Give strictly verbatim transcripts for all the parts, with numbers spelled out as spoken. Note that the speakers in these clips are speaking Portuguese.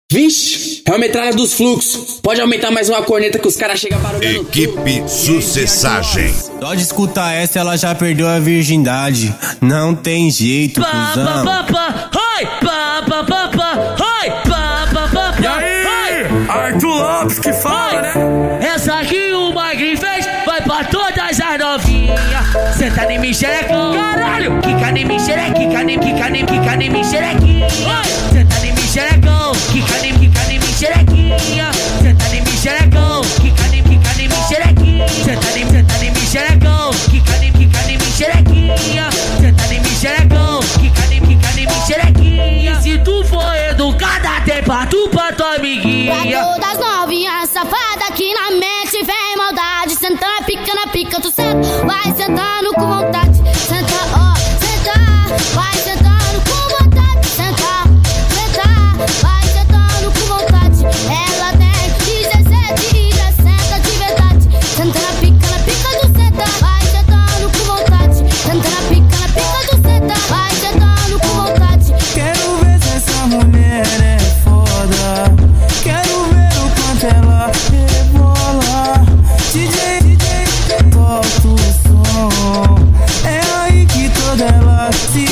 Vixe, é uma metralha dos fluxos. Pode aumentar mais uma corneta que os caras chegam barulhando. Equipe Sucessagem. Só de escutar essa, ela já perdeu a virgindade. Não tem jeito, cuzão. E aí, Arthur Lopes que fala, né? Essa aqui o Magri fez, vai pra todas as novinhas. Senta em mim, xerecão. Caralho! Quica em mim, xereca, quica em mim, quica em mim, quica em mim, xerequinha. Senta em mim, xerecão. Quica em mim, quica em mim, xerequinha. Senta em mim, xerecão. Quica em mim, quica em mim, xerequinha. Senta em mim, senta em mim, xerecão. Quica em mim, quica em mim, xerequinha. Senta em mim, xerecão. Quica em mim, quica em mim, xerequinha. E se tu for educada, tem pra tu, pra tua amiguinha. Pra todas novinhas safadas que na mente vem maldade. Senta, pica na pica, tu senta. Vai sentando com vontade. Senta, ó, senta. Vai sentando com vontade. Senta, senta. Vai sentando com vontade. Ela tem dezessete e já senta de verdade. Senta na pica, na pica do senta. Vai sentando com vontade. Senta na pica, na pica do senta. Vai sentando com vontade. Quero ver se essa mulher é foda. Quero ver o quanto ela rebola. D J, D J, solta o som. É aí que toda ela se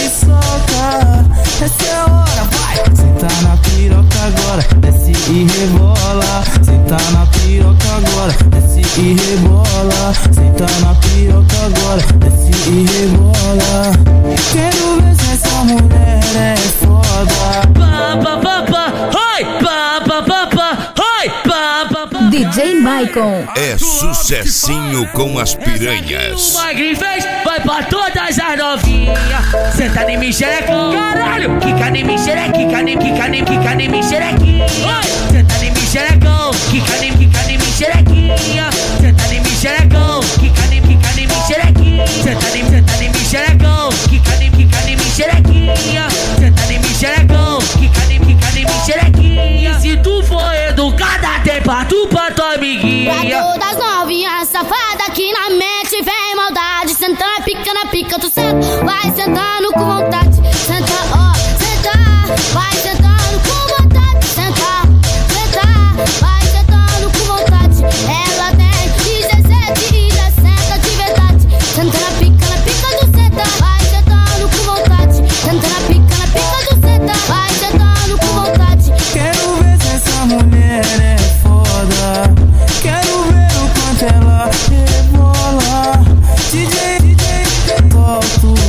solta. Essa é a hora, vai! Senta na piroca agora, desce e rebola. Senta na piroca agora, desce e rebola. Senta na piroca agora, desce e rebola. Quero ver se essa mulher é foda. Pa, pa, pa, pa, oi, pa, pa, pa, pa, oi, pa, pa, pa. D J Maicon. É sucessinho com as piranhas. O Magri fez, vai pra todas as novinhas. Senta em mim, xerecão. Caralho! Quica em mim, xereca, quica em mim, quica em mim, quica em mim, xerequinha. Senta em mim, xerecão. Quica em mim, quica em mim, xerequinha. Senta em mim, xerecão. Quica em mim, quica em mim, xerequinha. Senta em mim, senta em mim, xerecão. Quica em mim, quica em mim, xerequinha. Senta em mim, xerecão. Quica em mim, quica em mim, xerequinha. E se tu for educada, tem pra tu, pra tua amiguinha. Pra todas novinhas safadas que na mente vem maldade. Senta, pica na pica, tu senta. Vai sentando com vontade. Senta, ó, senta. Vai sentando com vontade. Senta, senta. Vai sentando com vontade. Ela tem dezessete e já senta de verdade. Senta na pica, na pica do senta. Vai sentando com vontade. Senta na pica, na pica do senta. Vai sentando com vontade. Quero ver se essa mulher é foda. Quero ver o quanto ela rebola. D J, D J, solta o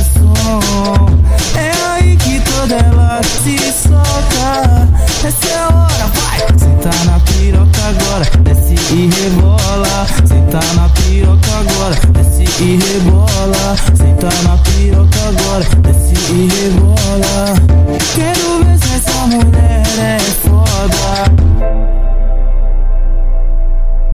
som. É aí que toda ela se solta. Essa é a hora, vai! Senta na piroca agora, desce e rebola. Senta na piroca agora, desce e rebola. Senta na piroca agora, desce e rebola. Quero ver se